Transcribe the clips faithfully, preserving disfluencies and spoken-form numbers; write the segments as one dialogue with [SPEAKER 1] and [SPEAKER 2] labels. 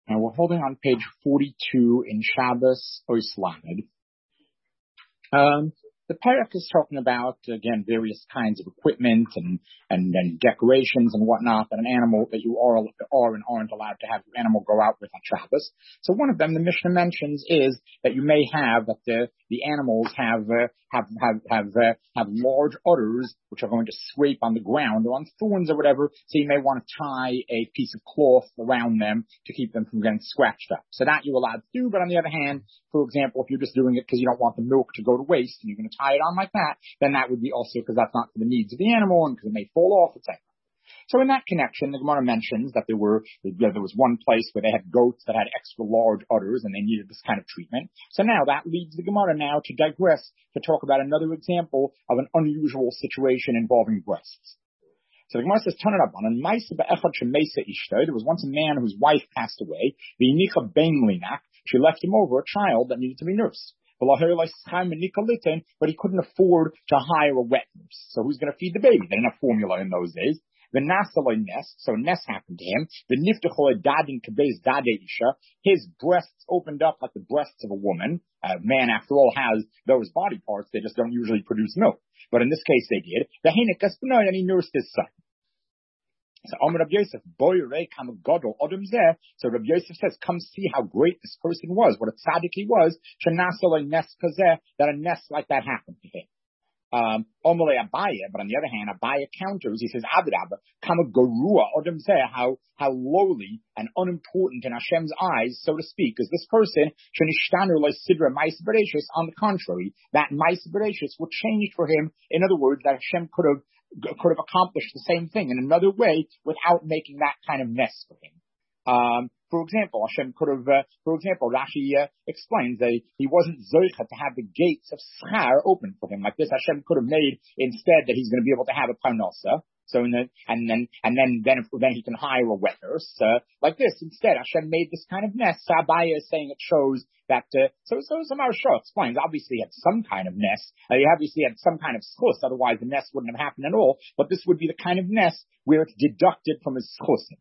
[SPEAKER 1] Now we're holding on page forty-two in Shabbos Oislamed. Um, the parak is talking about, again, various kinds of equipment and, and, and decorations and whatnot that an animal that you are, are and aren't allowed to have your animal go out with on Shabbos. So one of them, the Mishnah mentions, is that you may have that the, the animals have, uh, have, have, have, uh, have large udders which are going to scrape on the ground or on thorns or whatever. So you may want to tie a piece of cloth around them to keep them from getting scratched up. So that you're allowed to do. But on the other hand, for example, if you're just doing it because you don't want the milk to go to waste and you're going to tie it on like that, then that would be also because that's not for the needs of the animal and because it may fall off, et cetera. So in that connection, the Gemara mentions that there were there was one place where they had goats that had extra large udders and they needed this kind of treatment. So now that leads the Gemara now to digress to talk about another example of an unusual situation involving breasts. So the Gemara says, turn it up on. There was once a man whose wife passed away. She left him over a child that needed to be nursed. But he couldn't afford to hire a wet nurse. So who's going to feed the baby? They didn't have formula in those days. The Nasaloi Ness, so Ness happened to him. The Niftachoy Dadin Kabez Dade Isha, his breasts opened up like the breasts of a woman. A man, after all, has those body parts. They just don't usually produce milk. But in this case, they did. The Hinikas Benoy, and he nursed his son. So Amr Rabbi Yosef, boy rei kam gadol adam zeh. So Rabbi Yosef says, come see how great this person was, what a tzaddik he was. Shenasal nes kazeh, that a nest like that happened to him. Um, Omele Abaya, but on the other hand, Abaya counters. He says, Adrabah, kam garua adam zeh, how how lowly and unimportant in Hashem's eyes, so to speak, is this person. Shenishtanu le sidra ma'is bereshis. On the contrary, that ma'is bereshis were changed for him. In other words, that Hashem could have. could have accomplished the same thing in another way without making that kind of mess for him. Um, for example, Hashem could have, uh, for example, Rashi uh, explains that he wasn't zoicha to have the gates of schar open for him. Like this, Hashem could have made instead that he's going to be able to have a parnasa. So, in the, and then, and then, then, if, then he can hire a wet nurse, uh, like this. Instead, Hashem made this kind of nest. Abaya is saying it shows that, uh, so, so, so Maharsha explains, obviously he had some kind of nest. Uh, he obviously had some kind of schus, otherwise the nest wouldn't have happened at all. But this would be the kind of nest where it's deducted from his schusim.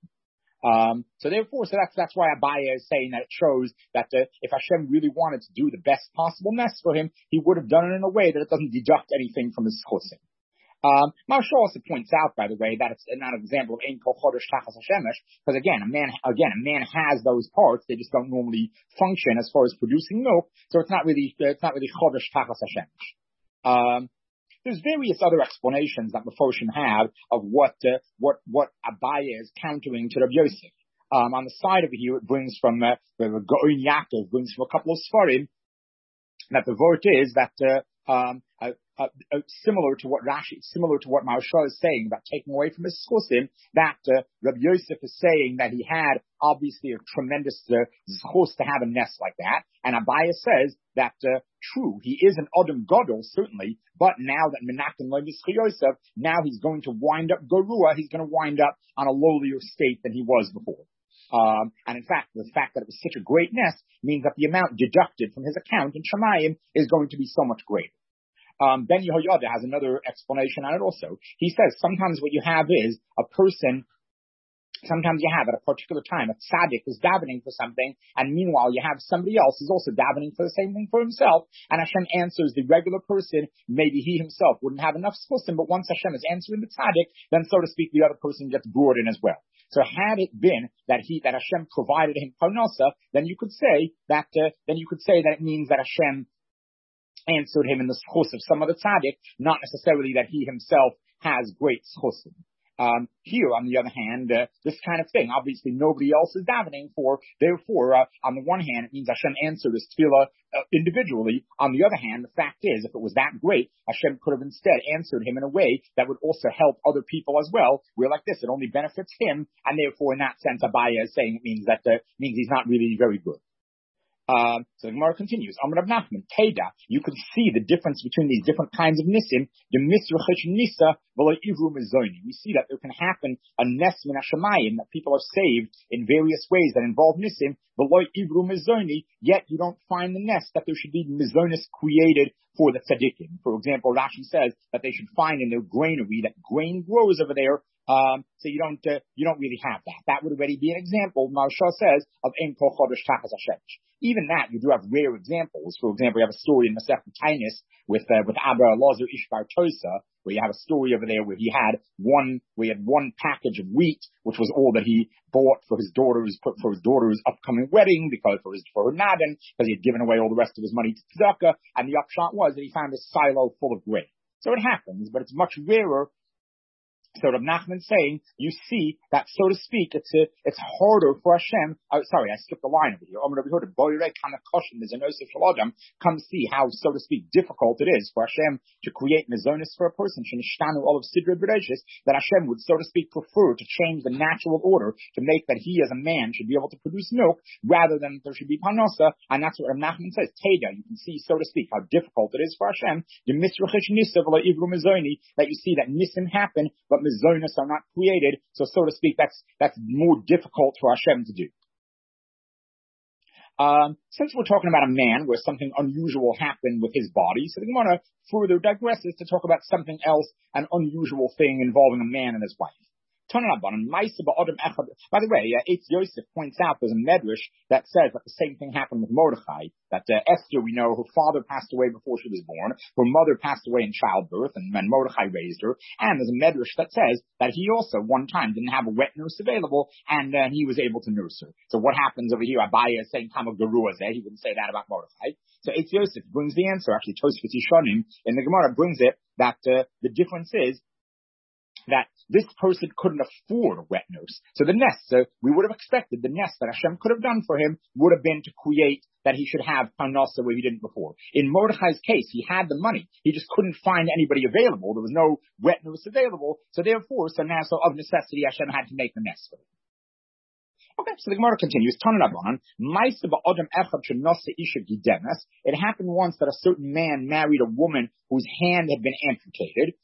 [SPEAKER 1] Um, so therefore, so that's, that's why Abaya is saying that it shows that, uh, if Hashem really wanted to do the best possible nest for him, he would have done it in a way that it doesn't deduct anything from his schusim. Um, Maharsha also points out, by the way, that it's not an example of Ein Kol Chodesh Tachas Hashemesh, because again, a man, again, a man has those parts, they just don't normally function as far as producing milk, so it's not really, it's not really Chodesh Tachas Hashemesh. Um, there's various other explanations that Mefoshim have of what, uh, what, what Abaya is countering to Rabbi Yosef. Um, on the side of it here, it brings from, uh, the Gaon Yaakov brings from a couple of Sfarim, that the word is that, uh, um, uh, Uh, uh, similar to what Rashi, similar to what Maharsha is saying about taking away from his schusim, that uh, Rabbi Yosef is saying that he had obviously a tremendous uh, schus to have a nest like that, and Abaya says that uh, true, he is an Adam Gadol certainly, but now that Menachem lo Yischi Yosef, now he's going to wind up Garua, he's going to wind up on a lowlier state than he was before. Um, and in fact, the fact that it was such a great nest means that the amount deducted from his account in Shemayim is going to be so much greater. Um, Ben Yehoyada has another explanation on it also. He says sometimes what you have is a person, sometimes you have at a particular time, a tzaddik is davening for something, and meanwhile you have somebody else who's also davening for the same thing for himself, and Hashem answers the regular person. Maybe he himself wouldn't have enough schusim, but once Hashem is answering the tzaddik, then so to speak, the other person gets brought in as well. So had it been that he, that Hashem provided him parnasa, then you could say that, uh, then you could say that it means that Hashem answered him in the schus of some other tzaddik, not necessarily that he himself has great schusim. Um, here, on the other hand, uh, this kind of thing, obviously nobody else is davening for, therefore, uh, on the one hand, it means Hashem answered his tefillah uh, individually. On the other hand, the fact is, if it was that great, Hashem could have instead answered him in a way that would also help other people as well. We're like this, it only benefits him, and therefore, in that sense, Abaya is saying it means that, uh, means he's not really very good. Um, so the Gemara continues. Amar Rav Nachman, Teda, you can see the difference between these different kinds of nisim. The misrachish nisa v'lo ivru mezoni. We see that there can happen a nes min hashamayim, that people are saved in various ways that involve nisim v'lo ivru mezoni. Yet you don't find the nest that there should be mezonis created for the tzaddikim. For example, Rashi says that they should find in their granary that grain grows over there Um, so you don't, uh, you don't really have that. That would already be an example, Marsha says, of Ein Kol Chodesh Tachas HaShemesh. Even that, you do have rare examples. For example, you have a story in Masechet Taanis with, uh, with Abba Elazar Ish Bar Tosa, where you have a story over there where he had one, where he had one package of wheat, which was all that he bought for his daughter's, for his daughter's upcoming wedding, because for his, for her Nadin, because he had given away all the rest of his money to Tzedakah, and the upshot was that he found a silo full of grain. So it happens, but it's much rarer. So Rav Nachman's saying, you see that, so to speak, it's a, it's harder for Hashem. Oh, sorry, I skipped a line over here. Come see how, so to speak, difficult it is for Hashem to create mizonis for a person. That Hashem would, so to speak, prefer to change the natural order to make that he as a man should be able to produce milk rather than there should be parnasa. And that's what Rav Nachman says. Teda, you can see, so to speak, how difficult it is for Hashem that you see that nisim happen, but mizonos are not created, so so to speak, that's that's more difficult for Hashem to do. Um, since we're talking about a man where something unusual happened with his body, so the Gemara further digresses to talk about something else, an unusual thing involving a man and his wife. By the way, uh, Eitz Yosef points out there's a medrash that says that the same thing happened with Mordechai, that uh, Esther, we know, her father passed away before she was born, her mother passed away in childbirth, and then Mordechai raised her, and there's a medrash that says that he also, one time, didn't have a wet nurse available, and uh, he was able to nurse her. So what happens over here? Abaya is saying, Kama Geruah Zeh, he wouldn't say that about Mordechai. So Eitz Yosef brings the answer, actually, Tosfos Yishonim, in the Gemara brings it, that uh, the difference is, that this person couldn't afford a wet nurse. So the nest, so we would have expected the nest that Hashem could have done for him would have been to create that he should have parnasa where he didn't before. In Mordechai's case, he had the money. He just couldn't find anybody available. There was no wet nurse available. So therefore, so now, so of necessity, Hashem had to make the nest for him. Okay, so the Gemara continues. It happened once that a certain man married a woman whose hand had been amputated.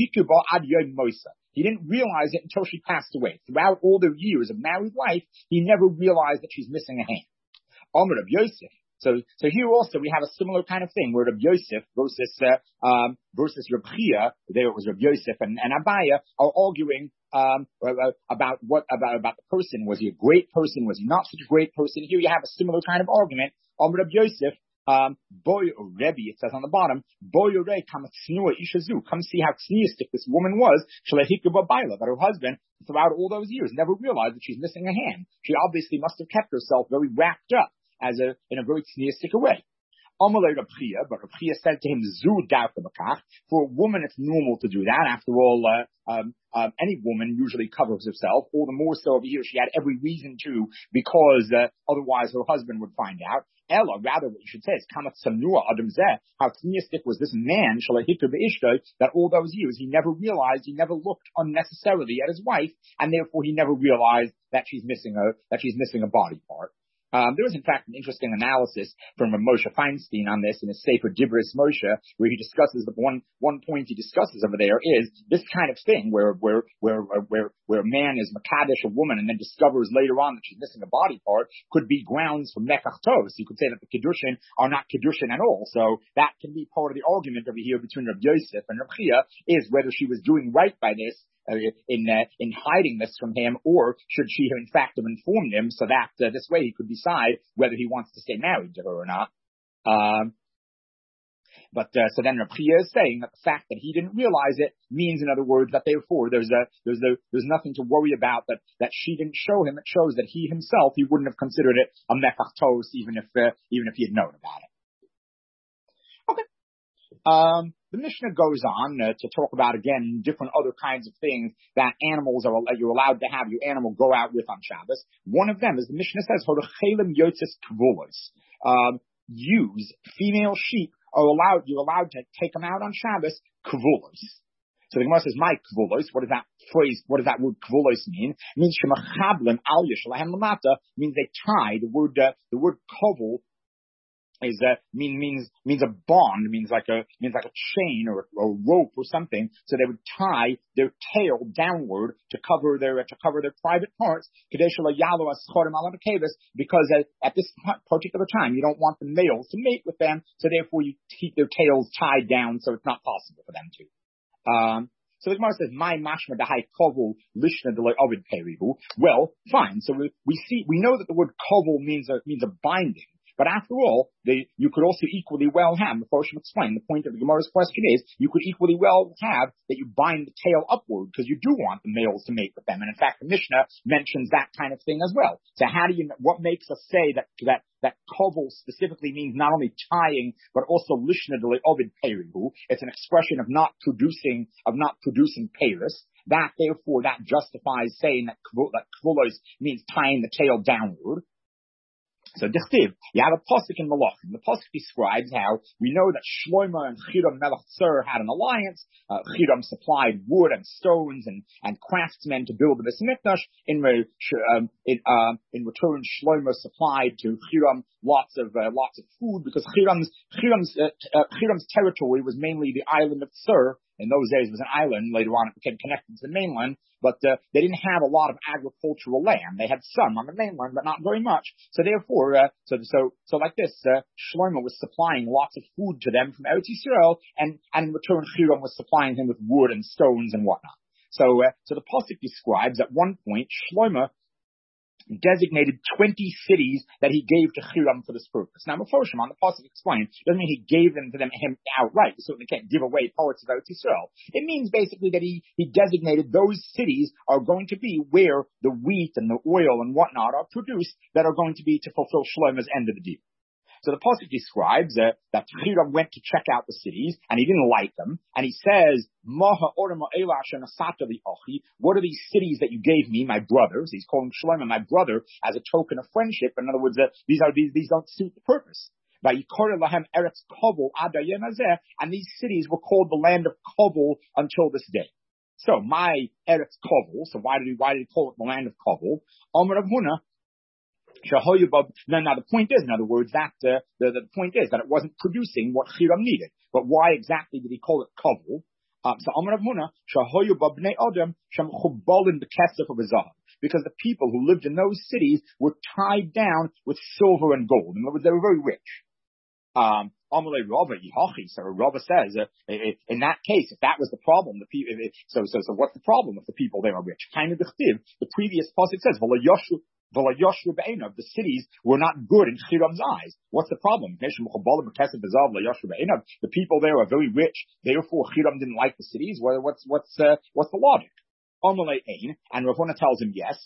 [SPEAKER 1] He didn't realize it until she passed away. Throughout all their years of married life, he never realized that she's missing a hand. Amar Rav Yosef. So, so here also we have a similar kind of thing where Rav Yosef versus, uh, um, versus Rav Chia, there it was Rav Yosef and, and Abaya are arguing, um, about what, about, about the person. Was he a great person? Was he not such a great person? Here you have a similar kind of argument. Amar Rav Yosef, um, boy or Rebbe, it says on the bottom, boy or Rebbe, come ishazu, come see how tzniistic this woman was, that her husband, throughout all those years, never realized that she's missing a hand. She obviously must have kept herself very wrapped up as a, in a very tzniistic way. Amalei Rav Chia, but Rav Chia said to him, Zu darka b'kach. For a woman, it's normal to do that. After all, uh, um, um, any woman usually covers herself, all the more so over here she had every reason to, because uh, otherwise her husband would find out. Ella, rather what you should say is, Kamat Samnua Adam Zeh, how tzniistic was this man, Shalahikr Be'ishtoi, that all those years he never realized, he never looked unnecessarily at his wife, and therefore he never realized that she's missing a, that she's missing a body part. Um, there was, in fact, an interesting analysis from Moshe Feinstein on this in his Sefer Dibris Moshe, where he discusses the one one point he discusses over there is this kind of thing where where where where where a man is makadesh a woman and then discovers later on that she's missing a body part could be grounds for mekach tov. So you could say that the kedushin are not kedushin at all. So that can be part of the argument over here between Rav Yosef and Rav Chia is whether she was doing right by this. Uh, in uh, in hiding this from him, or should she have in fact have informed him so that uh, this way he could decide whether he wants to stay married to her or not. Um, but uh, so then Rav Chia is saying that the fact that he didn't realize it means, in other words, that therefore there's a there's a there's nothing to worry about that that she didn't show him. It shows that he himself he wouldn't have considered it a mekach tos even if uh, even if he had known about it. Okay. Um, the Mishnah goes on uh, to talk about, again, different other kinds of things that animals are, you're allowed to have your animal go out with on Shabbos. One of them is the Mishnah says, um, ewes, female sheep, are allowed, you're allowed to take them out on Shabbos, kvulos. So the Gemara says, my kvulos, what does that phrase, what does that word kvulos mean? It means shemachablim al yishalahem lamata, means they tie, the word, uh, the word kovul, is uh, mean means means a bond, means like a means like a chain or a, a rope or something. So they would tie their tail downward to cover their uh, to cover their private parts. Because at, at this particular time you don't want the males to mate with them, so therefore you keep their tails tied down so it's not possible for them to. Um, So the Gemara says, "My mashma dahai kovel lishna delay ovid perihu." Well, fine. So we, we see, we know that the word kovel means a means a binding. But after all, they, you could also equally well have, the Mephoshim explain, the point of the Gemara's question is, you could equally well have that you bind the tail upward because you do want the males to mate with them. And in fact, the Mishnah mentions that kind of thing as well. So how do you, what makes us say that, that, that kovel specifically means not only tying, but also lishna dele ovid perihu? It's an expression of not producing, of not producing peiros. That, therefore, that justifies saying that kvulos means tying the tail downward. So, Dichtiv, you have a pasuk in Malachim. The pasuk describes how we know that Shlomo and Chiram Melech Tzur had an alliance. Uh, Chiram supplied wood and stones and, and craftsmen to build the Beis Mikdash. In, um, in, uh, in return, Shlomo supplied to Chiram lots of uh, lots of food because Chiram's Chiram's uh, uh, Chiram's territory was mainly the island of Tzur. In those days, it was an island. Later on, it became connected to the mainland. But uh, they didn't have a lot of agricultural land. They had some on the mainland, but not very much. So therefore, uh, so so so like this, uh, Shlomo was supplying lots of food to them from Eretz Yisrael, and and in return, Chiram was supplying him with wood and stones and whatnot. So uh, so the pasuk describes at one point Shlomo designated twenty cities that he gave to Chiram for this purpose. Now, Mephoshim on the pasuk explains, doesn't mean he gave them to them him outright. You certainly can't give away parts of Eretz Yisrael. It means basically that he, he designated those cities are going to be where the wheat and the oil and whatnot are produced that are going to be to fulfill Shlomo's end of the deal. So the pasuk describes uh, that Chiram went to check out the cities, and he didn't like them, and he says, "Maha orama elash and asata li achi." What are these cities that you gave me, my brothers? He's calling Shlomo my brother as a token of friendship. In other words, uh, these are these these don't suit the purpose. And these cities were called the land of Kovel until this day. So my Eretz Kovel. So why did he why did he call it the land of Kovel? Amar Rav Huna. Now, now the point is, in other words, that uh, the, the point is that it wasn't producing what Chiram needed. But why exactly did he call it Kovel? Um, so Amar Rav Huna, Shahoyu Babnei Adam Sham Chubalin B'Kesef of Zahav, because the people who lived in those cities were tied down with silver and gold. In other words, they were very rich. Um, so Rava says, uh, in that case, if that was the problem, the people, so so so what's the problem if the people there are rich? Kind of the previous pasuk says, the cities were not good in Chiram's eyes. What's the problem? The people there are very rich, therefore Chiram didn't like the cities. What's what's uh, what's the logic? And Rav Huna tells him yes.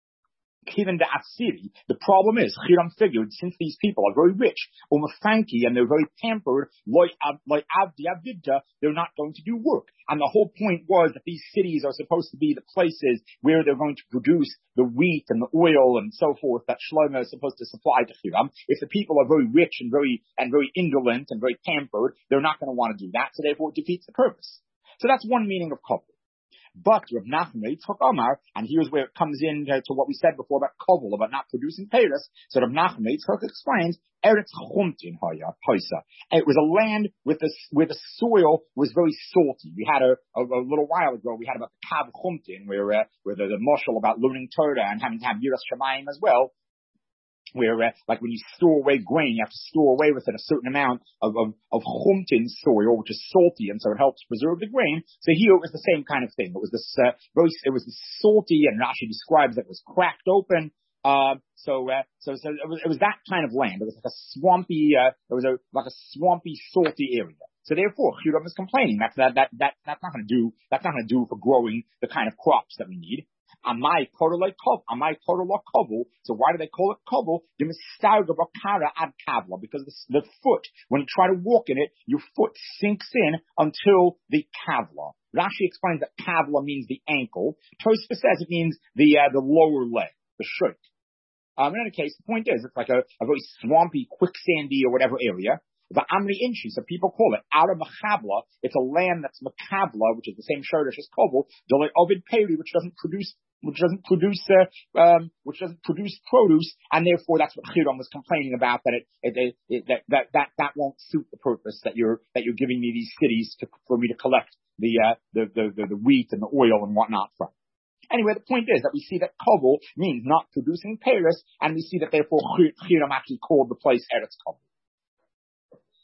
[SPEAKER 1] Given the Asiri, the problem is Chiram figured since these people are very rich, umafanki, and they're very pampered, like like Avdi Avdita, they're not going to do work. And the whole point was that these cities are supposed to be the places where they're going to produce the wheat and the oil and so forth that Shlomo is supposed to supply to Chiram. If the people are very rich and very and very indolent and very pampered, they're not going to want to do that. So therefore, it defeats the purpose. So that's one meaning of kovel. But Rav Nachman took Omar, and here's where it comes in to, to what we said before about kovel, about not producing peiros. So Rav Nachman explains, Eretz Chumtin Haya Paisa. It was a land with the where the soil was very salty. We had a, a, a little while ago, we had about the Kav Chumtin, where uh, where the, the marshal about learning Torah and having to have Yiras Shamayim as well. Where, uh, like when you store away grain, you have to store away with it a certain amount of, of, of chumtin soil, which is salty, and so it helps preserve the grain. So here it was the same kind of thing. It was this, uh, very, it was salty, and Rashi describes that it was cracked open. Uh, so, uh, so, so it was, it was that kind of land. It was like a swampy, uh, it was a, like a swampy, salty area. So therefore, Chiram is complaining. That's, that, that, that, that's not gonna do, that's not gonna do for growing the kind of crops that we need. Amai korolai kov, amai korolai kovel. So why do they call it kovel? The mistarga bakara ad kavla, because the, the foot, when you try to walk in it, your foot sinks in until the kavla. Rashi explains that kavla means the ankle. Tosfos says it means the uh, the lower leg, the shirt. Um, in any case, the point is, it's like a, a very swampy, quicksandy or whatever area. The Amri Inchi, so people call it Ara Machabla. It's a land that's Machabla, which is the same Shordish as Kovel. Dole Ovid Peri, which doesn't produce, which doesn't produce, uh, um, which doesn't produce produce, and therefore that's what Chiram was complaining about. That it, it, it, it that, that that that won't suit the purpose that you're that you're giving me these cities to, for me to collect the uh the, the the the wheat and the oil and whatnot from. Anyway, the point is that we see that Kovel means not producing peiros, and we see that therefore Chiram actually called the place Eretz Kovel.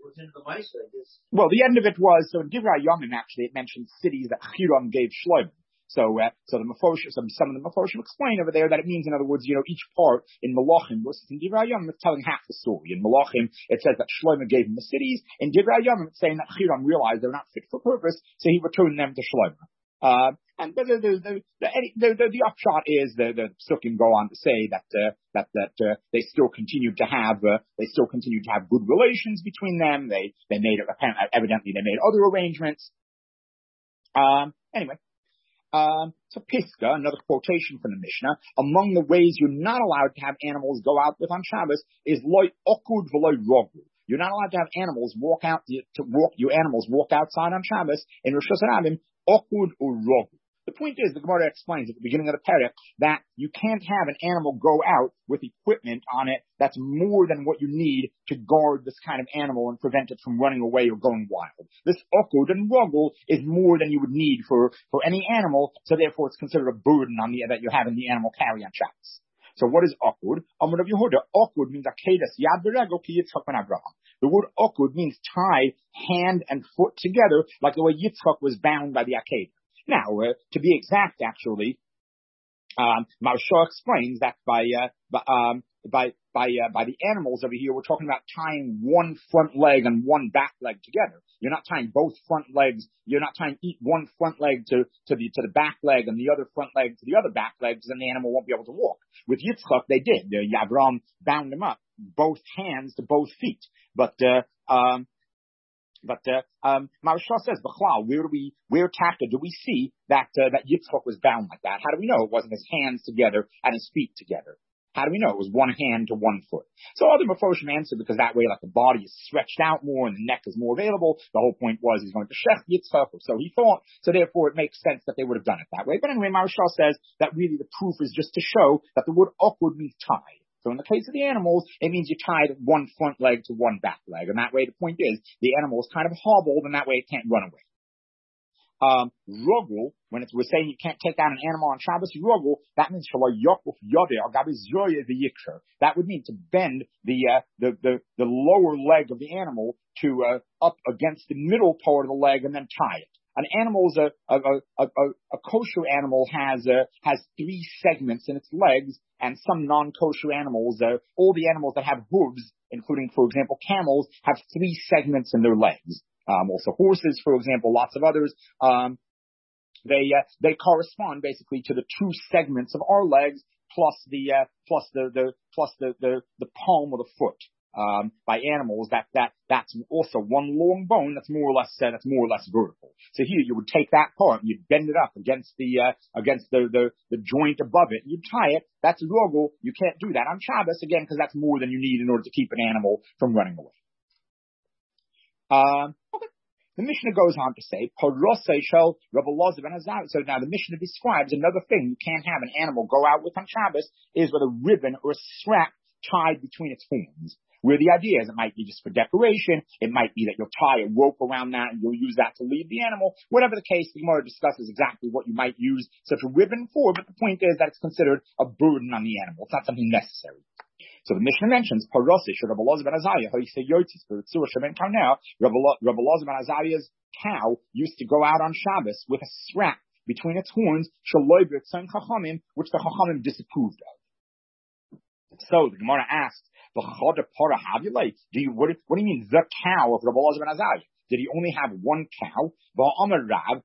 [SPEAKER 2] was into the mice, I guess.
[SPEAKER 1] Well, the end of it was, so in Divrei Yomim, actually, it mentions cities that Hiram gave Shlomo. So, uh, so the Mephoshim, some, some of the Mephoshim explain over there that it means, in other words, you know, each part in Malachim, versus in Divrei Yomim, it's telling half the story. In Malachim, it says that Shlomo gave him the cities. In Divrei Yomim, it's saying that Hiram realized they're not fit for purpose, so he returned them to Shlomo. Uh, and the, the, the, the, the, the, the upshot is the, the Psukim go on to say that, uh, that, that, uh, they still continued to have, uh, they still continued to have good relations between them. They, they made, evidently they made other arrangements. Um, anyway. Um, so Piska, another quotation from the Mishnah, among the ways you're not allowed to have animals go out with on Shabbos is loy okud v'loy rogu. You're not allowed to have animals walk out, to walk, your animals walk outside on Shabbos in Rosh Hashanah, okud or rogu. The point is, the Gemara explains at the beginning of the parak that you can't have an animal go out with equipment on it that's more than what you need to guard this kind of animal and prevent it from running away or going wild. This okud and ruggle is more than you would need for, for any animal, so therefore it's considered a burden on the, that you're having the animal carry on Shabbos. So what is okud? Amar of Yehuda, okud means akedas yad beregel ki Yitzchak ben Abraham. The word okud means tie hand and foot together like the way Yitzchak was bound by the akedah. Now, uh, to be exact, actually, um, Maharsha explains that by, uh, by, um, by, by, uh, by the animals over here, we're talking about tying one front leg and one back leg together. You're not tying both front legs. You're not tying one front leg to, to the, to the back leg and the other front leg to the other back leg, because then the animal won't be able to walk. With Yitzchak, they did. Uh, Yavram bound him up, both hands to both feet. But, uh, um, But uh, um, Maharsha says, "B'chlal, where do we, where Taka do we see that uh, that Yitzchak was bound like that? How do we know it wasn't his hands together and his feet together? How do we know it was one hand to one foot?" So other Mephoshim answer because that way, like the body is stretched out more and the neck is more available. The whole point was he's going to shech Yitzchak, or so he thought. So therefore, it makes sense that they would have done it that way. But anyway, Maharsha says that really the proof is just to show that the word awkward means tied. So in the case of the animals, it means you tied one front leg to one back leg. And that way, the point is, the animal is kind of hobbled, and that way it can't run away. Um, rugul, when it's, we're saying you can't take down an animal on Shabbos, rugul, that means that would mean to bend the, uh, the, the, the lower leg of the animal to, uh, up against the middle part of the leg and then tie it. An animal's a, a, a, a, a kosher animal has, uh, has three segments in its legs, and some non-kosher animals, uh, all the animals that have hooves, including, for example, camels, have three segments in their legs. Um, also horses, for example, lots of others, um, they, uh, they correspond basically to the two segments of our legs plus the, uh, plus the, the, plus the, the, the palm of the foot. Um, by animals, that, that, that's also one long bone that's more or less, uh, that's more or less vertical. So here you would take that part and you'd bend it up against the, uh, against the, the, the joint above it. You'd tie it. That's rugul. You can't do that on Shabbos, again, because that's more than you need in order to keep an animal from running away. Um, okay. The Mishnah goes on to say, so now the Mishnah describes another thing you can't have an animal go out with on Shabbos is with a ribbon or a strap tied between its horns. Where the idea is it might be just for decoration, it might be that you'll tie a rope around that and you'll use that to lead the animal. Whatever the case, the Gemara discusses exactly what you might use such a ribbon for, but the point is that it's considered a burden on the animal. It's not something necessary. So the Mishnah mentions Parosish or Rabbi Elazar ben Azariah, how you say Yotzis for Tzur Shemen Karnel. Rabbi Elazar ben Azariah's cow used to go out on Shabbos with a strap between its horns, which the Chachamim disapproved of. So the Gemara asks, do you, what, what do you mean the cow of Rabbi Elazar ben Azariah? Did he only have one cow? Rav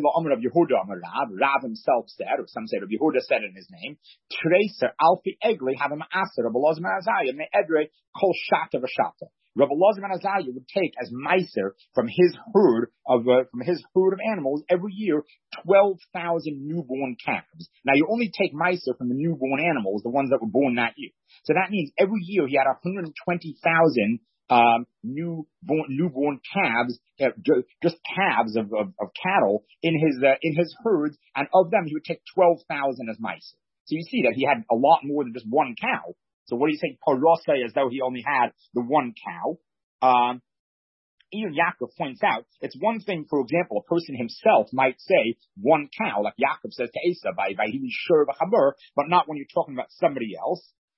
[SPEAKER 1] himself said, or some say Rabbi Yehuda said in his name, Tracer Alfi Egli have him aser Rabbi Elazar ben Azariah me edre kol shata v'shata. Rabbi Elazar ben Azariah would take as meiser from his herd of uh, from his herd of animals every year twelve thousand newborn calves. Now you only take meiser from the newborn animals, the ones that were born that year. So that means every year he had one hundred twenty thousand um, newborn newborn calves, uh, just calves of, of, of cattle in his uh, in his herds, and of them he would take twelve thousand as meiser. So you see that he had a lot more than just one cow. So what do you say, parosei, as though he only had the one cow? Um, Even Yaakov points out, it's one thing, for example, a person himself might say one cow, like Yaakov says to Esau, by by he sure of a chaber, but not when you're talking about somebody else.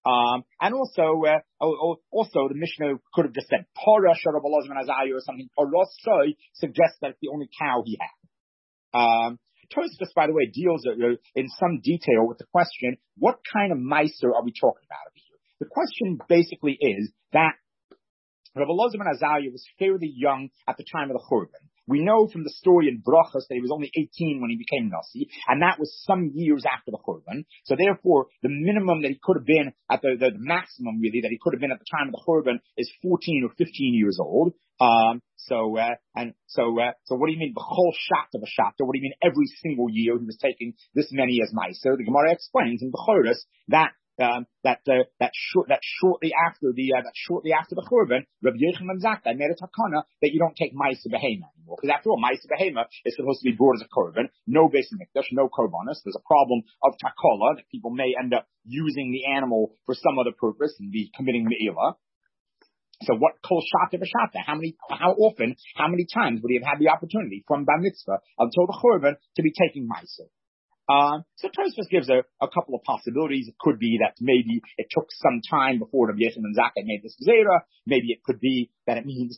[SPEAKER 1] Um, and also, uh, also the Mishnah could have just said Parah Rabbi Elazar ben Azariah or something. Parah suggests that it's the only cow he had. Um, Tosfos, by the way, deals uh, in some detail with the question, what kind of meiser are we talking about over here? The question basically is that Rabbi Elazar ben Azariah was fairly young at the time of the Churban. We know from the story in Brachos that he was only eighteen when he became Nasi, and that was some years after the Churban. So therefore, the minimum that he could have been at the, the, the maximum really that he could have been at the time of the Churban is fourteen or fifteen years old. Um, so, uh, and so, uh, so what do you mean, b'chol shata b'shata? What do you mean every single year he was taking this many as meiser? The Gemara explains in Bechoros that Um, that uh, that short that shortly after the uh, that shortly after the Churban, Rabbi Yochanan Zakkai made a takana that you don't take ma'aser behema anymore, because after all, ma'aser behema is supposed to be brought as a korban, no beis mikdash, no korbanos. There's a problem of takola that people may end up using the animal for some other purpose and be committing me'ilah. So what kol shata b'shata? How many, how often, how many times would he have had the opportunity from bar mitzvah until the Churban to be taking ma'aser? Uh, so Tosfos gives a, a couple of possibilities. It could be that maybe it took some time before Rabbi Yochanan Zakkai made this zera. Maybe it could be that it means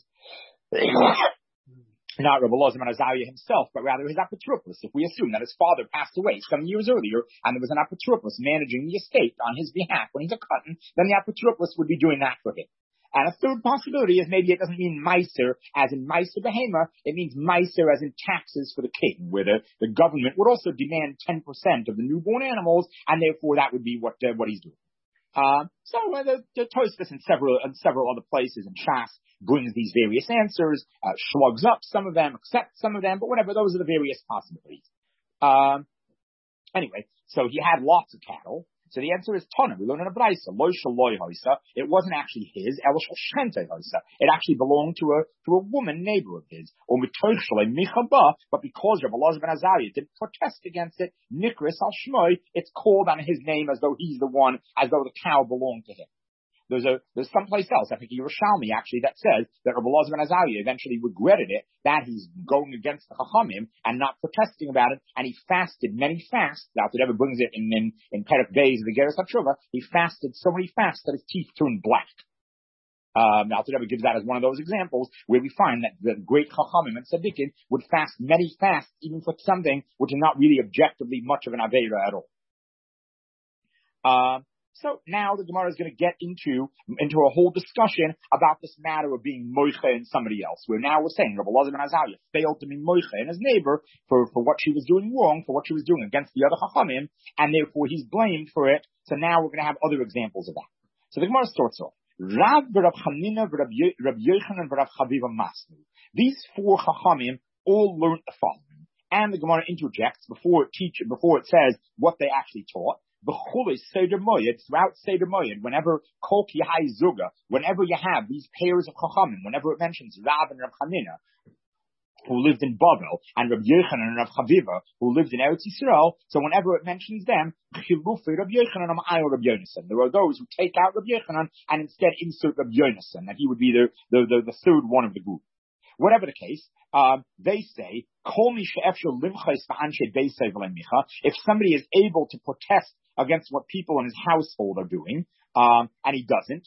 [SPEAKER 1] not Rabbi Elazar ben Azariah himself, but rather his apotropos. If we assume that his father passed away some years earlier and there was an apotropos managing the estate on his behalf when he's a cotton, then the apotropos would be doing that for him. And a third possibility is maybe it doesn't mean meiser as in meiser behema, it means meiser as in taxes for the king, where the, the government would also demand ten percent of the newborn animals, and therefore that would be what uh, what he's doing. Uh, so uh, the, the Tosfos in several in several other places in Shas brings these various answers, uh, shrugs up some of them, accepts some of them, but whatever, those are the various possibilities. Um, anyway, so he had lots of cattle. So the answer is Tana. We learn in a Braisa. Lo shaloi hoisa. It wasn't actually his. El shal shente hoisa. It actually belonged to a to a woman neighbor of his. Or mitoch shalei michaba. But because Rabbi Elazar ben Azariah did protest against it, nikris al shmoi. It's called on his name as though he's the one, as though the cow belonged to him. There's a, there's someplace else, I think Yerushalmi actually, that says that Rabbi Elazar ben Azariah eventually regretted it, that he's going against the Chachamim and not protesting about it, and he fasted many fasts. Now, if it ever brings it in, in, in Perek Beis of the Geras HaTshuva, he fasted so many fasts that his teeth turned black. Um, now, Alter Rebbe gives that as one of those examples where we find that the great Chachamim and Tzaddikim would fast many fasts, even for something which is not really objectively much of an Aveira at all. Um, So now the Gemara is going to get into into a whole discussion about this matter of being moiche in somebody else. Where now we're saying Rabbi Elazar ben Azariah failed to be moiche in his neighbor for, for what she was doing wrong, for what she was doing against the other chachamim, and therefore he's blamed for it. So now we're going to have other examples of that. So the Gemara starts off. Rav v'Rav Chanina v'Rav Yochanan v'Rav Chaviva Masnu. These four chachamim all learned the following, and the Gemara interjects before it teach before it says what they actually taught. Throughout Seder Moed, whenever Kol Kihai Zuga, whenever you have these pairs of Chachamim, whenever it mentions Rav and Rav Chanina, who lived in Bavel, and Rav Yochanan and Rav Chaviva, who lived in Eretz Yisrael, so whenever it mentions them, there are those who take out Rav Yochanan and instead insert Rav Yonasan, that he would be the, the, the, the third one of the group. Whatever the case, um, they say, if somebody is able to protest against what people in his household are doing, um, and he doesn't,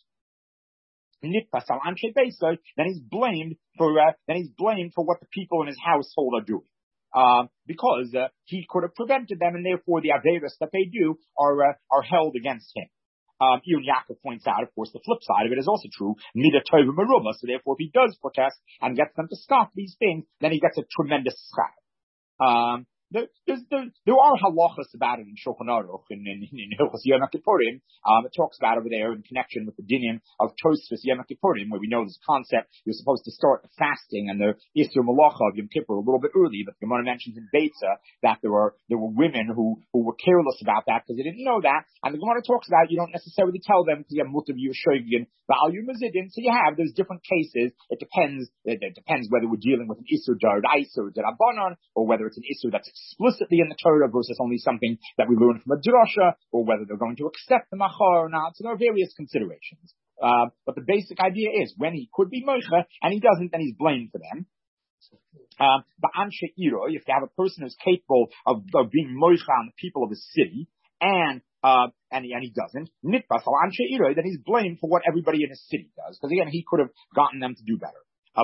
[SPEAKER 1] then he's blamed for uh, then he's blamed for what the people in his household are doing, um, because uh, he could have prevented them, and therefore the averos that they do are uh, are held against him. Um, Iyun Yaakov points out, of course, the flip side of it is also true. Mida tova meruma. So therefore, if he does protest and gets them to stop these things, then he gets a tremendous schar. Um, There, there, there are halachas about it in Shulchan Aruch, in, in, in Hilchos Yom Kippurim. Um, it talks about over there in connection with the dinim of Tosfos Yom Kippurim, where we know this concept. You're supposed to start the fasting and the Isur Malacha of Yom Kippur a little bit early, but the Gemara mentions in Beitza that there were there were women who who were careless about that because they didn't know that. And the Gemara talks about you don't necessarily tell them because you have mutav yushoigin, value mazidin. So you have there's different cases. It depends. It, it depends whether we're dealing with an Isur Daraisa or Darabanan, or whether it's an Isur that's explicitly in the Torah versus only something that we learn from a drasha, or whether they're going to accept the machar or not. So there are various considerations. Uh, but the basic idea is when he could be moicha and he doesn't, then he's blamed for them. Um, but anshe iro, if you have a person who's capable of, of being moicha on the people of his city, and uh, and he, and he doesn't, nitbas al anshe iroi, then he's blamed for what everybody in his city does. Because again, he could have gotten them to do better. Uh,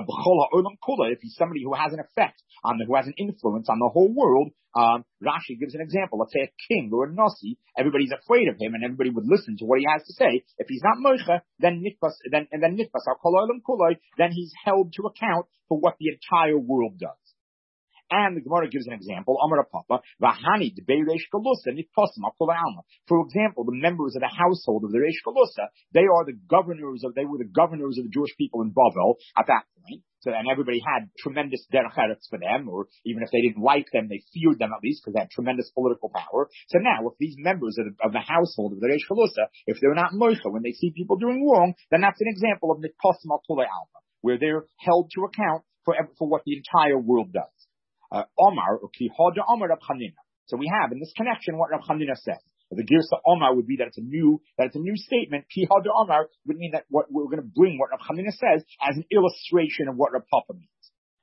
[SPEAKER 1] if he's somebody who has an effect on the, who has an influence on the whole world, um, Rashi gives an example. Let's say a king or a nasi, everybody's afraid of him and everybody would listen to what he has to say. If he's not moicha, then nitbas, then, and then nitbas al kol ha'olam kuloi, then he's held to account for what the entire world does. And the Gemara gives an example. Amar Papa, Vahani debei Reish Galusa nitpasim al kol ha'alma. For example, the members of the household of the Reish Galusa, they are the governors of, they were the governors of the Jewish people in Bavel at that point. So, and everybody had tremendous derech eretz for them, or even if they didn't like them, they feared them at least because they had tremendous political power. So now, if these members of the, of the household of the Reish Galusa, if they're not moicha, when they see people doing wrong, then that's an example of nitpasim al kol ha'alma, where they're held to account for for what the entire world does. Uh, Omar, or Kihada Omar Rab Chanina. So we have in this connection what Rab Chanina says. The Girsa Omar would be that it's a new, that it's a new statement. Kihada Omar would mean that what we're going to bring what Rab Chanina says as an illustration of what Rab Papa means.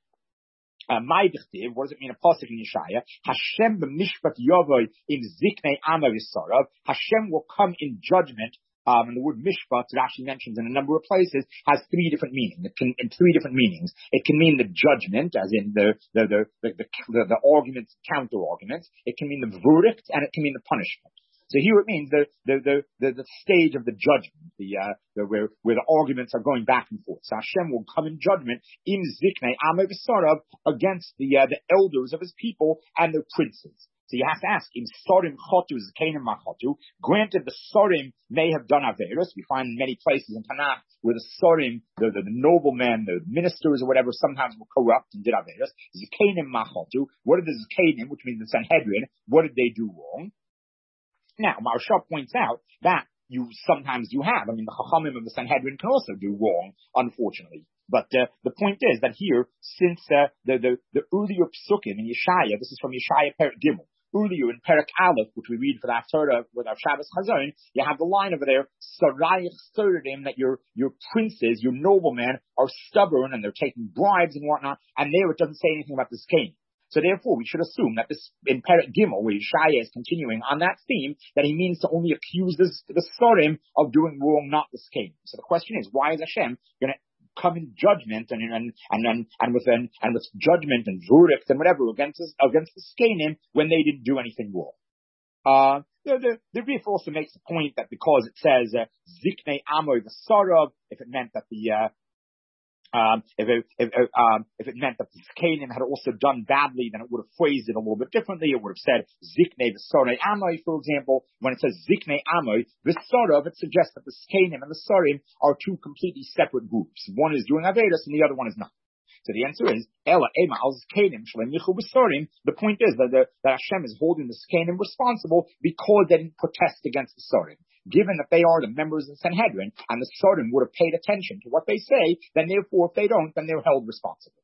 [SPEAKER 1] Uh, Ma'idchtiv, what does it mean? A pasuk in Yeshaya. Hashem b'mishpat yavoy in ziknei amar yisarav. Hashem will come in judgment. Um, and the word mishpat, Rashi mentions in a number of places, has three different meanings. It can, in three different meanings. It can mean the judgment, as in the the the the, the, the, the arguments, counter arguments. It can mean the verdict, and it can mean the punishment. So here it means the the the the, the stage of the judgment, the uh, the, where where the arguments are going back and forth. So Hashem will come in judgment in ziknei amar v'sarav against the uh, the elders of his people and their princes. So you have to ask, im sorim chotu zkenim machotu. Granted, the sorim may have done averos. We find many places in Tanakh where the sorim, the, the, the noblemen, the ministers or whatever, sometimes were corrupt and did averos. Zkenim machotu. What did the zkenim, which means the Sanhedrin, what did they do wrong? Now, Maharsha points out that you sometimes you have. I mean, the chachamim of the Sanhedrin can also do wrong, unfortunately. But uh, the point is that here, since uh, the, the the earlier psukim in Yeshaya, this is from Yeshaya Perek Gimel. Earlier in Perek Aleph, which we read for that Torah with our Shabbos Chazon, you have the line over there, Sarayich Saradim, that your, your princes, your noblemen are stubborn and they're taking bribes and whatnot, and there it doesn't say anything about this king. So therefore, we should assume that this, in Perek Gimel, where Yeshaya is continuing on that theme, that he means to only accuse this, the Sarim of doing wrong, not the king. So the question is, why is Hashem going to come in judgment and and and and, and with an, and with judgment and verdict and whatever against us, against the Skanim when they didn't do anything wrong? Uh, the the, the Rif also makes the point that because it says uh, Ziknei Amoy v'Sarav, if it meant that the uh, Um, if it, if, um, if it meant that the Canaan had also done badly, then it would have phrased it a little bit differently. It would have said Ziknei v'Sarei Amoy, for example. When it says Ziknei Amoy v'Sarav, it suggests that the Canaan and the Sarim are two completely separate groups. One is doing Avedas and the other one is not. So the answer is, Ela Ema al Zikanim Shalem Yichu B'Sarim. The point is that, the, that Hashem is holding the Zikanim responsible because they didn't protest against the Sarim. Given that they are the members of the Sanhedrin, and the Sarim would have paid attention to what they say, then therefore if they don't, then they're held responsible.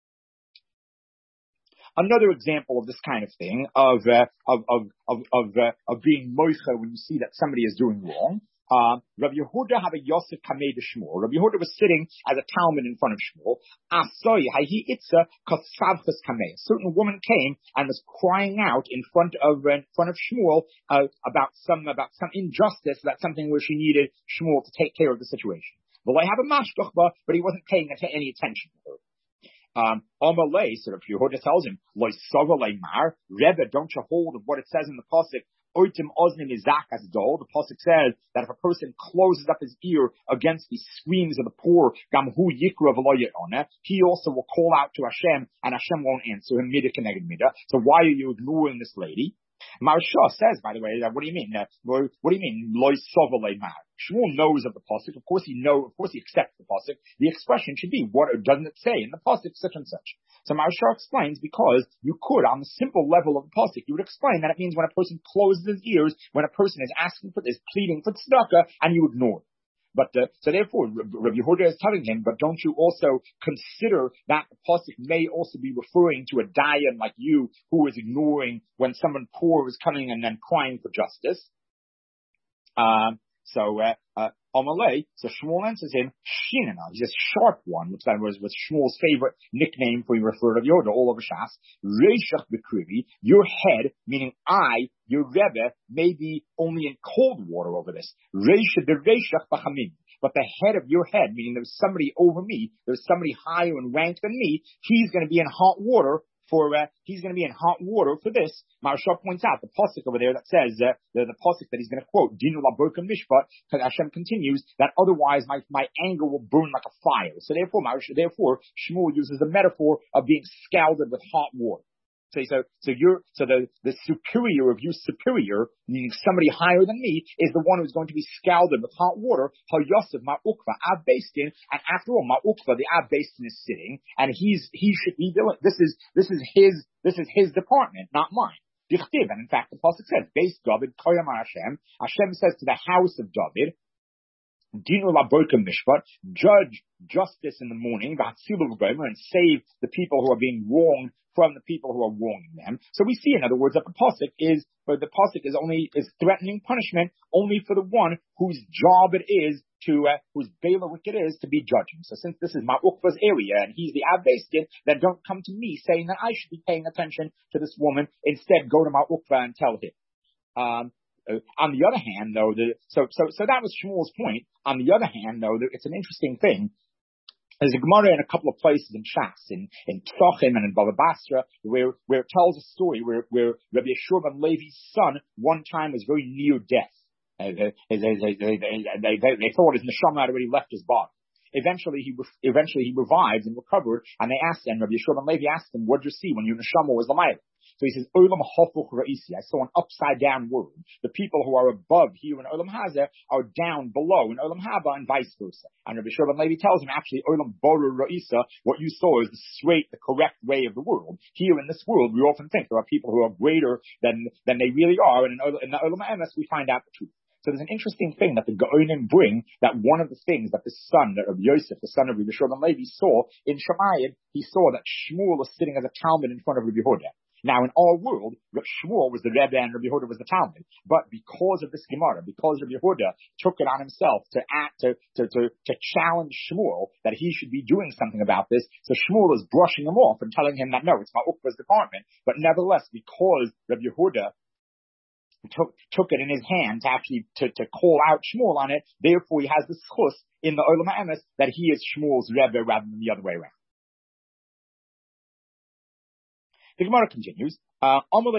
[SPEAKER 1] Another example of this kind of thing, of uh, of of of of, uh, of being moicha when you see that somebody is doing wrong. Uh, Rabbi Yehuda had a Yosef Kamei de Shmuel. Rabbi Yehuda was sitting as a Talmud in front of Shmuel. Asoi hahi itza kasavchas Kamei. A certain woman came and was crying out in front of in front of Shmuel uh, about some about some injustice, about something where she needed Shmuel to take care of the situation. But I have a mashkochba, but he wasn't paying any attention to her. Um, Amalei, so Rabbi Yehuda tells him, Loi Savalei Mar, Rebbe, don't you hold of what it says in the pasuk? Oitim oznim izakas dol. The pasuk says that if a person closes up his ear against the screams of the poor, gamhu yikra v'lo yoneh, he also will call out to Hashem, and Hashem won't answer him. Midah keneged midah. So why are you ignoring this lady? Maharsha says, by the way, that, what do you mean? Uh, what, what do you mean? Loi sovalei mar. Shmuel knows of the pasuk. Of course he knows. Of course he accepts the pasuk. The expression should be, what doesn't it say in the pasuk such and such? So Maharsha explains, because you could, on the simple level of the pasuk, you would explain that it means when a person closes his ears, when a person is asking for this, pleading for tzedakah, and you ignore it. But uh, so therefore, Rabbi Yehuda is telling him, but don't you also consider that the pasuk may also be referring to a dayan like you who is ignoring when someone poor is coming and then crying for justice? Um, so uh, uh, Amalei, so Shmuel answers him, Shinana, he's a sharp one, which that was, was Shmuel's favorite nickname for you refer to Yoda all over Shas. Reishach Bekrivi, your head, meaning I, your Rebbe, may be only in cold water over this. Reishach the Reishach Bachamim. But the head of your head, meaning there's somebody over me, there's somebody higher in rank than me, he's going to be in hot water for, uh, he's going to be in hot water for this. Maharsha points out the pasuk over there that says, uh, the, the pasuk that he's going to quote, Dinu laboka mishpat, because Hashem continues that otherwise my, my anger will burn like a fire. So therefore, Maharsha, therefore, Shmuel uses the metaphor of being scalded with hot water. So, so, so you're, so the, the superior of you superior, meaning somebody higher than me, is the one who's going to be scalded with hot water. Ha-Yosef Ma'ukva, Av Beistin, and after all, Ma'ukva, the Av Beistin is sitting, and he's, he should be doing, this is, this is his, this is his department, not mine. Dichtiv, and in fact, the pasuk says, Beis David, Koyam Hashem, Hashem says to the house of David, Dinu laboka mishpat, judge justice in the morning, and save the people who are being wronged from the people who are wronging them. So we see, in other words, that the pasuk is, but the pasuk is only is threatening punishment only for the one whose job it is to, uh, whose bailiwick it is to be judging. So since this is Ma'ukva's area and he's the Avbestin, then don't come to me saying that I should be paying attention to this woman. Instead, go to Ma'ukva and tell him. Um, Uh, on the other hand, though, the, so, so, so that was Shmuel's point. On the other hand, though, the, it's an interesting thing. There's a Gemara in a couple of places in Shas, in, in Tzachim and in Bava Basra, where, where it tells a story where, where Rabbi Yeshua ben Levi's son one time was very near death. Uh, they, they, they, they, they, they, they thought his neshama had already left his body. Eventually he, eventually he revived and recovered, and they asked him, Rabbi Yeshua ben Levi asked him, what did you see when your neshama was l'mayla? So he says, Olam hafuch ra'isi. I saw an upside down world. The people who are above here in Olam Hazeh are down below in Olam Haba and vice versa. And Rabbi Shua ben Levi tells him, actually, Olam boru ra'isa, what you saw is the straight, the correct way of the world. Here in this world, we often think there are people who are greater than, than they really are. And in, in the Olam Emes, we find out the truth. So there's an interesting thing that the Gaonim bring, that one of the things that the son of Yosef, the son of Rabbi Shua ben Levi, saw in Shemayim, he saw that Shmuel was sitting as a Talmud in front of Rabbi Yehuda. Now, in our world, Shmuel was the Rebbe and Rabbi Yehuda was the Talmud. But because of this Gemara, because Rabbi Yehuda took it on himself to act, to, to, to, to challenge Shmuel that he should be doing something about this, so Shmuel is brushing him off and telling him that no, it's Ma'ukva's department. But nevertheless, because Rabbi Yehuda took, took it in his hand to actually, to, to call out Shmuel on it, therefore he has the schus in the Olam HaEmes that he is Shmuel's Rebbe rather than the other way around. The Gemara continues, uh,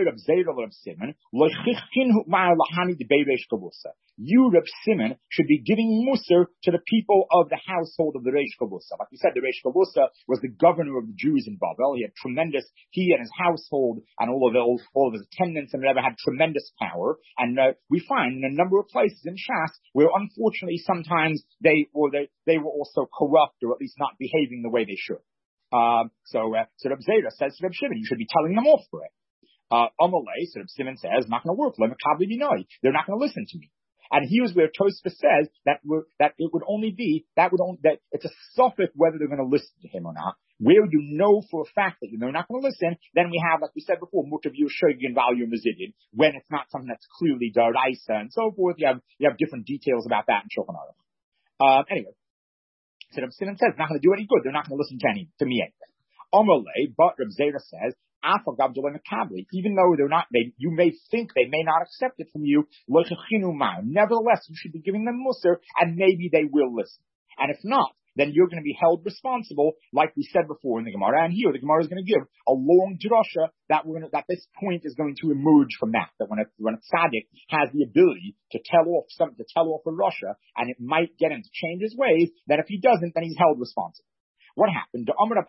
[SPEAKER 1] you, Reb Simon, should be giving Musar to the people of the household of the Reish Kavusa. Like we said, the Reish Kavusa was the governor of the Jews in Babel. He had tremendous, he and his household and all of, the, all of his attendants and whatever had tremendous power. And uh, we find in a number of places in Shas where unfortunately sometimes they, or they, they were also corrupt or at least not behaving the way they should. Um, so, uh, so Reb Zera says to Reb Shimon, you should be telling them off for it. Uh, Amalei, so Reb Shimon says, not going to work. They're not going to listen to me. And here's where Tosfos says that we're, that it would only be, that would only, that it's a suffix whether they're going to listen to him or not. Where you know for a fact that they're not going to listen, then we have, like we said before, mutav shogin value mazidin, when it's not something that's clearly daraisa and so forth. You have, you have different details about that in Shulchan Aruch. Um, anyway. So Reb Simon says, not going to do any good. They're not going to listen to any, to me anyway. Amalei, but Reb Zera says, even though they're not, they, you may think they may not accept it from you, nevertheless, you should be giving them musar, and maybe they will listen. And if not, then you're going to be held responsible, like we said before in the Gemara. And here, the Gemara is going to give a long drasha that we're going to, that this point is going to emerge from that. That when a, when a tzaddik has the ability to tell off something, to tell off a rasha, and it might get him to change his ways, that if he doesn't, then he's held responsible. What happened?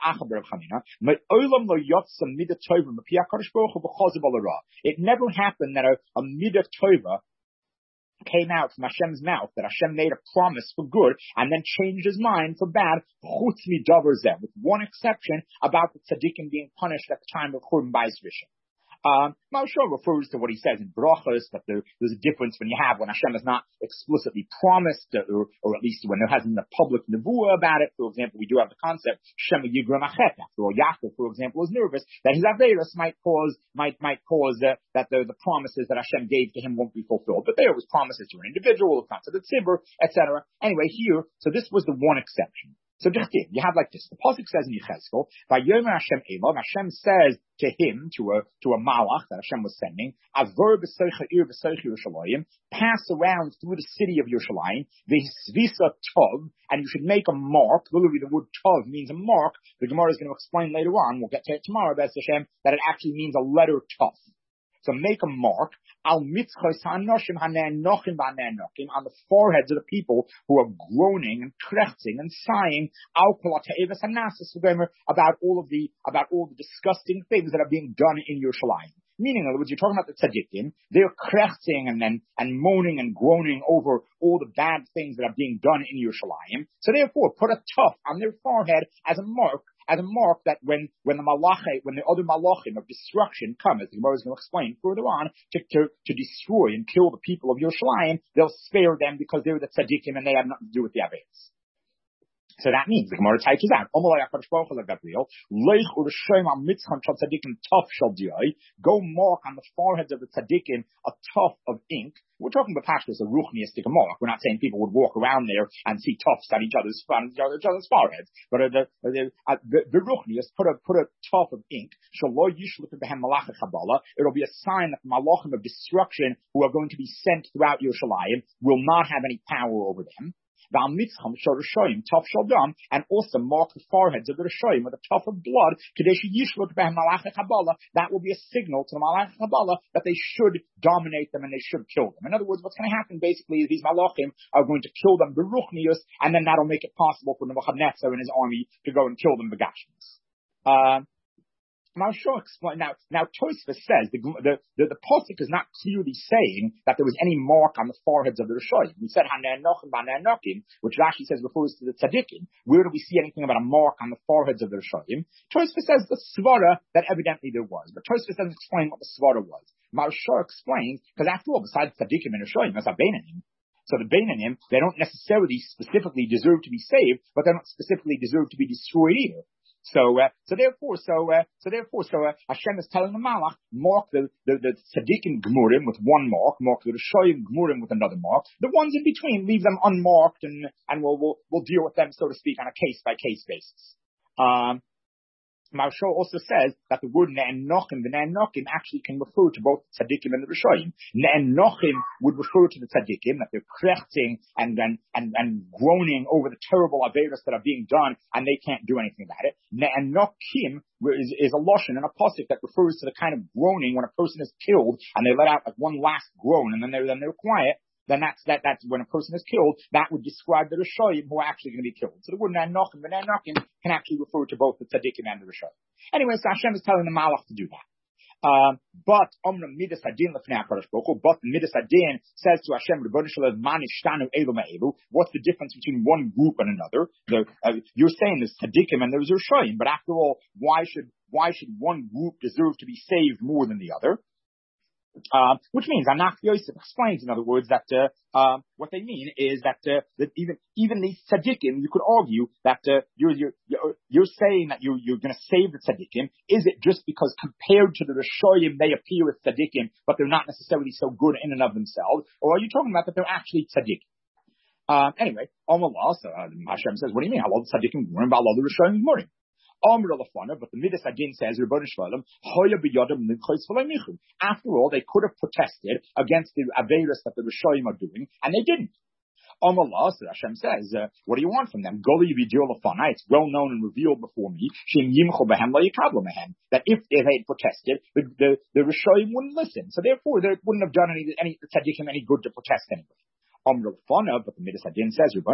[SPEAKER 1] It never happened that a, a midah tova came out from Hashem's mouth, that Hashem made a promise for good and then changed his mind for bad, chutz midavar zeh, with one exception about the tzaddikim being punished at the time of Churban Bayis Rishon. Um, Moshe refers to what he says in Brachos, that there, there's a difference when you have, when Hashem has not explicitly promised, uh, or, or at least when there hasn't been a public nevuah about it. For example, we do have the concept, Shema Yigram Achet. After all, Yaakov, for example, is nervous that his Averis might cause, might, might cause, uh, that the, the promises that Hashem gave to him won't be fulfilled. But there was promises to an individual, not to the tzibur, et cetera. Anyway, here, so this was the one exception. So you have like this. The pasuk says in Yechezkel, "Vayomer Hashem Elav." Hashem says to him, to a to a malach that Hashem was sending, "Avor b'soicha ir b'soicha Yerushalayim." Pass around through the city of Yerushalayim. V'hisvisa tov, and you should make a mark. Literally, the word tov means a mark. The Gemara is going to explain later on. We'll get to it tomorrow, B'ez Hashem, that it actually means a letter tov. So make a mark al mitzchos hanoshim hanenochim v'hanenochim, on the foreheads of the people who are groaning and krechting and sighing al kol ha'te'evas hanasis about all of the about all the disgusting things that are being done in Yerushalayim. Meaning, in other words, you're talking about the tzaddikim. They're krechting and then and moaning and groaning over all the bad things that are being done in Yerushalayim. So therefore, put a tuft on their forehead as a mark. As a mark that when, when the malachim, when the other malachim of destruction come, as the Gemara is going to explain further on, to, to, to destroy and kill the people of Yerushalayim, they'll spare them because they're the tzaddikim and they have nothing to do with the Averis. So that means the Gemara types out, go mark on the foreheads of the tzaddikim a tuft of ink. We're talking about pashtus, a ruchniistic mark. We're not saying people would walk around there and see tufts on each other's, on each other's foreheads. But uh, the, the, uh, the, the ruchniist put a, put a tuft of ink. It'll be a sign that the malachim of destruction who are going to be sent throughout Yerushalayim will not have any power over them. And also mark the foreheads of the Rishoyim with a tuft of blood. That will be a signal to the Malach Kabbalah that they should dominate them and they should kill them. In other words, what's going to happen basically is these Malachim are going to kill them beruchnius, and then that'll make it possible for Nebuchadnezzar and his army to go and kill them begashmis. Uh, Now, sure, explain. Now, now, Tosfos says the the the, the pasuk is not clearly saying that there was any mark on the foreheads of the Rishoyim. We said Hanenochim Hanenochim, which Rashi says refers to the tzaddikim. Where do we see anything about a mark on the foreheads of the Rishoyim? Tosfos says the svara that evidently there was, but Tosfos doesn't explain what the svara was. Marsha explains because after all, besides tzaddikim and Rishoyim, there's a beinanim. So the beinanim, they don't necessarily specifically deserve to be saved, but they don't specifically deserve to be destroyed either. So, uh, so therefore, so, uh, so therefore, so, uh, Hashem is telling the Malach, mark the, the, the tzaddikim Gmurim with one mark, mark the Rishoyim Gmurim with another mark. The ones in between, leave them unmarked and, and we'll, we'll, we'll deal with them, so to speak, on a case-by-case basis. Um, Marsha also says that the word Ne'enochim, the Ne'enochim actually can refer to both tzaddikim and the Rishoyim. Ne'enochim would refer to the tzaddikim, that they're krechting and, and, and, and groaning over the terrible averos that are being done, and they can't do anything about it. Ne'enochim is, is a lashon and a pasuk that refers to the kind of groaning when a person is killed, and they let out like one last groan, and then they're, then they're quiet. Then that's, that, that's when a person is killed, that would describe the Rishoyim who are actually going to be killed. So the word Ne'enochim, the Ne'enochim can actually refer to both the tzaddikim and the Rishoyim. Anyway, so Hashem is telling the Malach to do that. Um, but Omra Midas Adin Lefnei HaKadosh Baruch Hu, but Midas Adin says to Hashem, Rebbeinu Shalom, Man Ishtanu Elu Me'elu. What's the difference between one group and another? The, uh, you're saying there's tzaddikim and there's Rishoyim, but after all, why should, why should one group deserve to be saved more than the other? Uh, which means Anach Yosef explains, in other words, that uh, uh, what they mean is that uh, that even even these tzaddikim, you could argue that uh, you're you're you're saying that you you're going to save the tzaddikim. Is it just because compared to the Rishoyim they appear as tzaddikim, but they're not necessarily so good in and of themselves, or are you talking about that they're actually tzaddikim? Um, anyway, Amallah, so uh, Hashem says, what do you mean? Halal tzaddikim gmurim, halal the Rishoyim gmurim. But the Midas Adin says, after all, they could have protested against the Averis that the Rishoyim are doing, and they didn't. Allah, so Hashem says, uh, what do you want from them? It's well known and revealed before me that if they had protested, the, the, the Rishoyim wouldn't listen. So therefore, they wouldn't have done any, any tzaddikim any good to protest anybody. But the Midas Adin says, it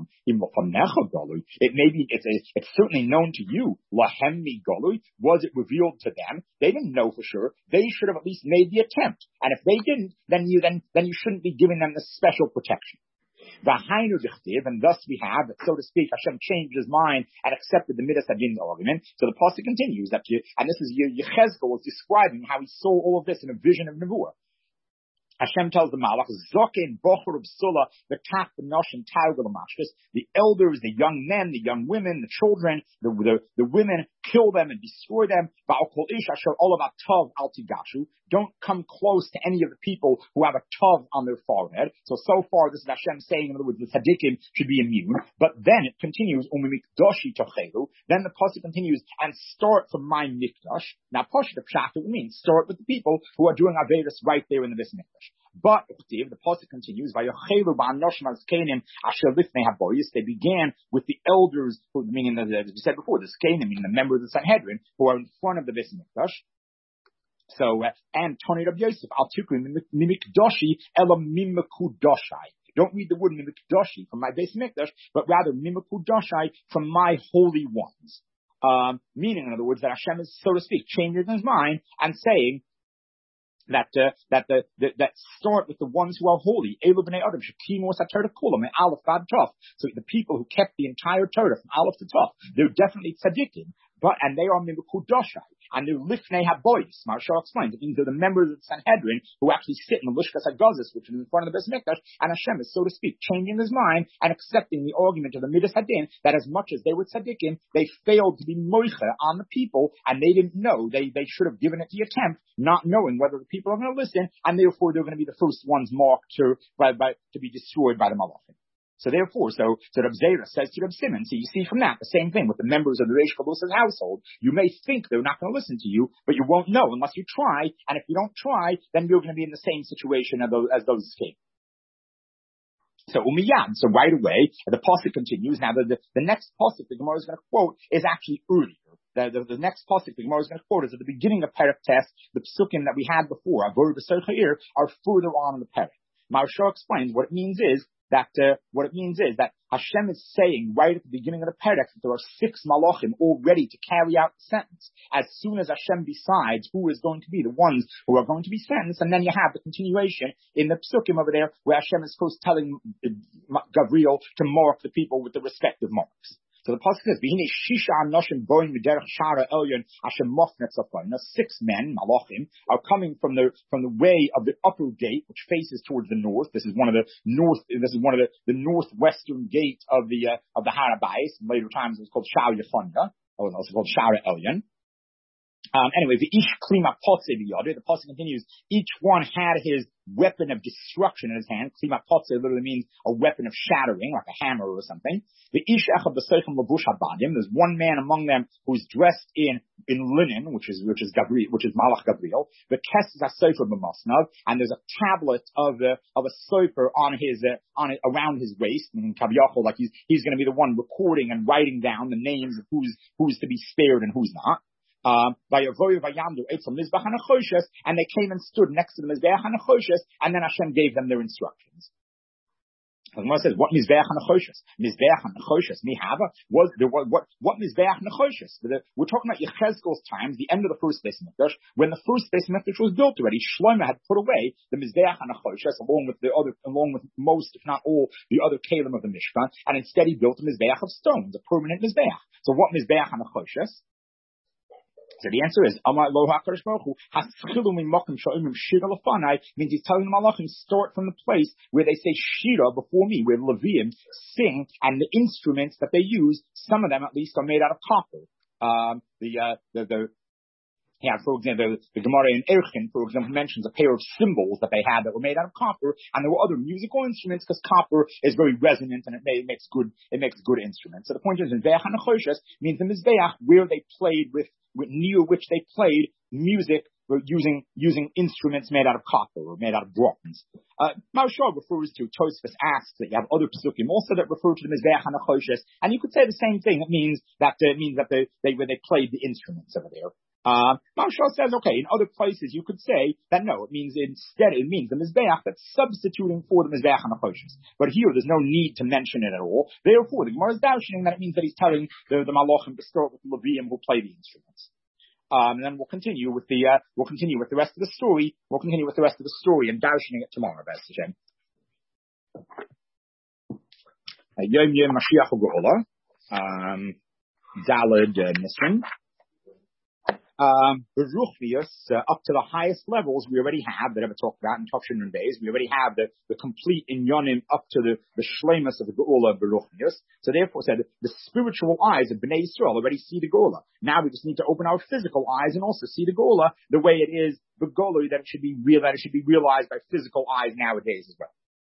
[SPEAKER 1] may be, it's, a, it's certainly known to you. Was it revealed to them? They didn't know for sure. They should have at least made the attempt. And if they didn't, then you, then, then you shouldn't be giving them the special protection. V'hainu dichtiv, and thus we have, so to speak, Hashem changed his mind and accepted the Midas Hadin argument. So the pasuk continues that, you, and this is Yechezkel was describing how he saw all of this in a vision of Nevuah. Hashem tells the Malach, Zokin, Bocher, Psula, the Kaf, the Nosh, and Taugel, the elders, the young men, the young women, the children, the, the, the women, kill them and destroy them. All about Tov Altigashu. Don't come close to any of the people who have a Tov on their forehead. So, so far, this is Hashem saying, in other words, the Tzaddikim should be immune. But then it continues, Umimikdoshi Tochelu. Then the pasuk continues, and start from my Mikdash. Now, Pasha the Pshat, it means start with the people who are doing Averis right there in the Bis Mikdash. But the pasuk continues, they began with the elders, who, meaning, as we said before, the Skanim, meaning the members of the Sanhedrin, who are in front of the Beis Mikdash. So, uh, and Tony Rabbi Yosef, Al Tikun Mimikdoshi Elam Mimikudoshai. Don't read the word Mimikdoshi from my Beis Mikdash, but rather Mimikudoshai from my holy ones. Um, meaning, in other words, that Hashem is, so to speak, changing his mind and saying, that uh, that the, the that start with the ones who are holy. Elu b'nei Adam shekimu sa Torah kulam and Aleph Bad Tov. So the people who kept the entire Torah from Aleph to Tov, they're definitely tzaddikim, but and they are mimikudoshai and they're lifnei haboyis. Maharsha explains it means they're the members of the Sanhedrin who actually sit in the Lishkas Hagazis, which is in front of the Beis Mikdash, and Hashem is, so to speak, changing his mind and accepting the argument of the Midas Hadin that as much as they were tzaddikim, they failed to be moicha on the people, and they didn't know. They they should have given it the attempt, not knowing whether the people are going to listen, and therefore they're going to be the first ones marked to by, by to be destroyed by the Malachim. So therefore, so, so Reb Zera says to Reb Simon, so you see from that, the same thing with the members of the Reish Chalusa's household. You may think they're not going to listen to you, but you won't know unless you try, and if you don't try, then you're going to be in the same situation as those, as those escape. So umiyad, so right away, the pasuk continues. Now the, the, the next pasuk the Gemara is going to quote is actually earlier. The, the, the next pasuk the Gemara is going to quote is at the beginning of Perek Test. The psukim that we had before, Avor B'Sochair, are further on in the Perek. Maharsha explains what it means is that uh, what it means is that Hashem is saying right at the beginning of the Perek that there are six malachim all ready to carry out the sentence as soon as Hashem decides who is going to be the ones who are going to be sentenced, and then you have the continuation in the psukim over there where Hashem is, of course, telling Gabriel to mark the people with the respective marks. So the pasuk says, "V'hine shisha anoshim boim v'derech shara elyon Hashem mofnet tzafon." Now six men, malachim, are coming from the from the way of the upper gate, which faces towards the north. This is one of the north. This is one of the, the northwestern gate of the uh, of the Har HaBayis. In later times, it was called Shara Yefonda. It was also called Shara Elyon. Um, anyway, the ish klima potze v'yoder. The pasuk continues. Each one had his weapon of destruction in his hand. Klima potze literally means a weapon of shattering, like a hammer or something. The ish echad b'seichem lavush habadim. There's one man among them who's dressed in in linen, which is which is Gabriel, which is Malach Gabriel. The kes is a sefer b'masnav, and there's a tablet of the of a sefer on his uh, on it around his waist, meaning kaviyachol, like he's he's going to be the one recording and writing down the names of who's who's to be spared and who's not. Um, and they came and stood next to the Mizbeach HaNechoshes, and then Hashem gave them their instructions. The Gemara says, what Mizbeach HaNechoshes? Mizbeach HaNechoshes, Mihava, was there, what, what, what Mizbeach HaNechoshes? We're talking about Yechezkel's times, the end of the first Beis Mikdash, when the first Beis Mikdash was built already. Shlomo had put away the Mizbeach HaNechoshes, along with the other, along with most, if not all, the other Kalim of the Mishkan, and instead he built a Mizbeach of stones, a permanent Mizbeach. So what Mizbeach HaNechoshes? So the answer is, Amar Lo HaKadosh Baruch Hu, Haschilu min Mokim Sha'imim Shira Lefanai, means he's telling the Malachim, start from the place where they say Shira before me, where Leviim sing, and the instruments that they use, some of them at least are made out of copper. Um, the, uh, the, the, yeah, for example, the, the Gemara in Erchin, for example, mentions a pair of cymbals that they had that were made out of copper, and there were other musical instruments because copper is very resonant and it, may, it makes good, it makes good instruments. So the point is, Mizbeach HaNechoshes means the Mizbeach where they played with, with near which they played music using using instruments made out of copper or made out of bronze. Uh, Maharsha refers to, Tosfos asks that you have other psukim also that refer to the Mizbeach HaNechoshes, and you could say the same thing. It means that uh, it means that they, they where they played the instruments over there. Uh, Maharsha says, okay, in other places you could say that no, it means instead, it means the Mizbeach that's substituting for the Mizbeach HaNechoshes. But here there's no need to mention it at all. Therefore, the Gemara is doubting that it means that he's telling the, the Malachim to start with the Leviim who play the instruments. Um, and then we'll continue with the, uh, we'll continue with the rest of the story. We'll continue with the rest of the story and doubting it tomorrow, Best Hashem. Yom Yom Mashiach Geula, um, Daled uh, Nisran. Um, Beruchvius, uh, up to the highest levels we already have, that I've talked about in Tafshin and Beis, we already have the, the complete inyonim up to the, the shlemus of the Geula Beruchvius. So therefore said, the spiritual eyes of Bnei Yisrael already see the Geula. Now we just need to open our physical eyes and also see the Geula the way it is, the Geula that it should be real, that it should be realized by physical eyes nowadays as well.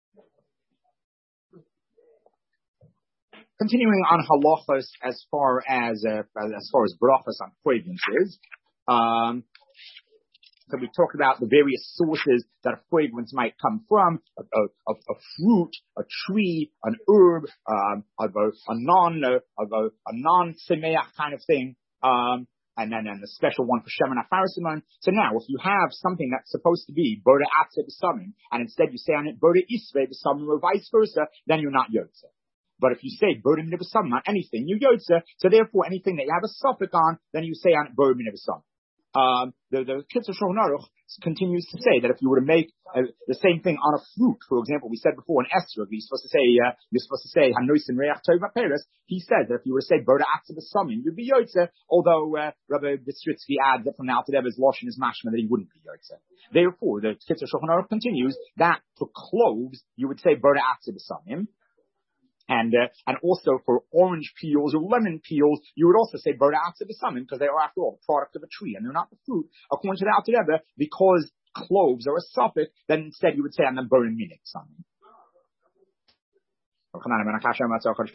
[SPEAKER 1] Continuing on halachas as far as uh, as far as brachas on fragrances, um, so we talked about the various sources that a fragrance might come from: a, a, a fruit, a tree, an herb, um, of a, a non uh, of a, a non semeach kind of thing, um, and then and the special one for shemen afarsimon. So now, if you have something that's supposed to be boda atze b'samim, and instead you say on it boda isve b'samim or vice versa, then you're not yotze. But if you say Bodim Nivasam on anything, you Yotze, so therefore anything that you have a suffix on, then you say on Bodim Nivasam. Um, the, the Kitzur Shulchan Aruch continues to say that if you were to make uh, the same thing on a fruit, for example, we said before in Esrog, you're supposed to say, uh, you're supposed to say, Hanoisim Reach Tova Peres, he said that if you were to say Boda Atze B'Samim, you'd be Yotze, although, uh, Rabbi Bistritsky adds that from the Alter Rebbe's Lashon is mashma that he wouldn't be Yotze. Therefore, the Kitzur Shulchan Aruch continues that for cloves, you would say Boda Atze B'Samim. And, uh, and also for orange peels or lemon peels, you would also say Boda Atze B'Samim, because they are, after all, the product of a tree, and they're not the fruit. According to the Alter Rebbe, because cloves are a suffix, then instead you would say, and then Boda Minik Samim.